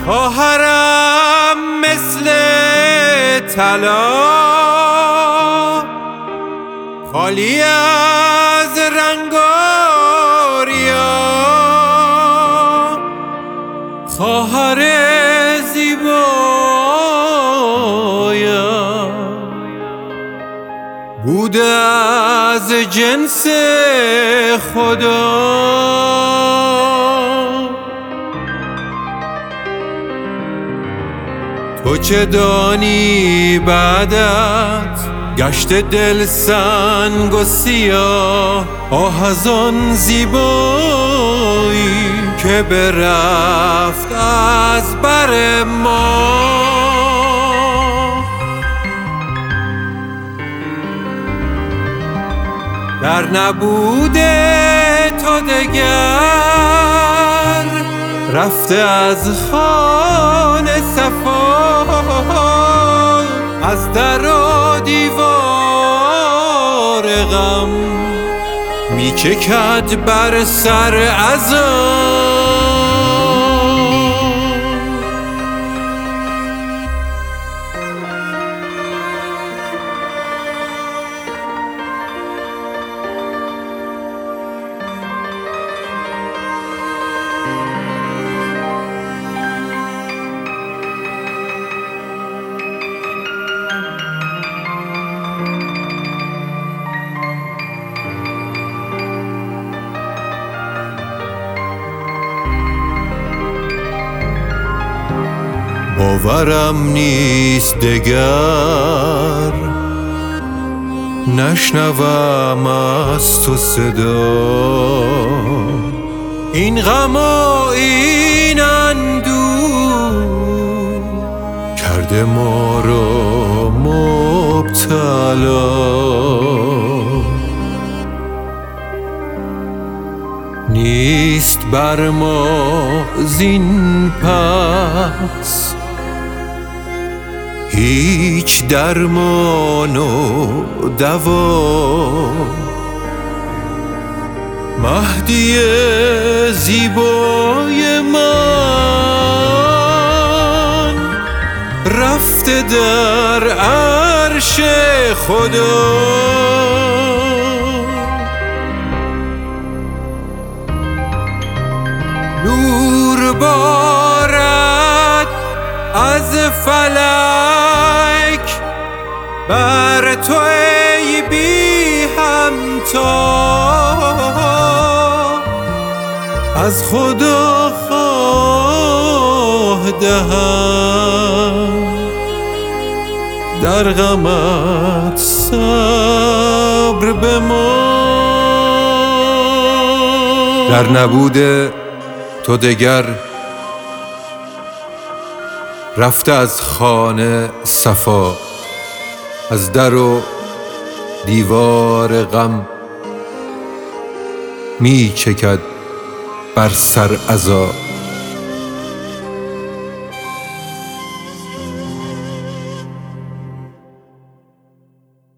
خواهرم مثل طلا خالی از رنگ و ریا، خواهر زیبایم بود از جنس خدا. تو چه دانی بعدت گشت دل سنگ و سیاه، آه از آن زیبایی که برفت از بر ما. در نبود تو دگر رفته از خانه صفا، از در و دیوار غم می چکد بر سر عزا. باورم نیست دگر نشنوم از تو صدا، این غم و این اندوه کرده ما را مبتلا. نیست بر ما زین پس هیچ درمان و دوا. مهدی زیبای من رفته در عرش خدا. نور بارد از فلک بر تو ای بی همتا، از خدا خواه دهم در غمت صبر به ما. در نبود تو دگر رفته از خانه صفا، از در و دیوار غم می چکد بر سر عزا.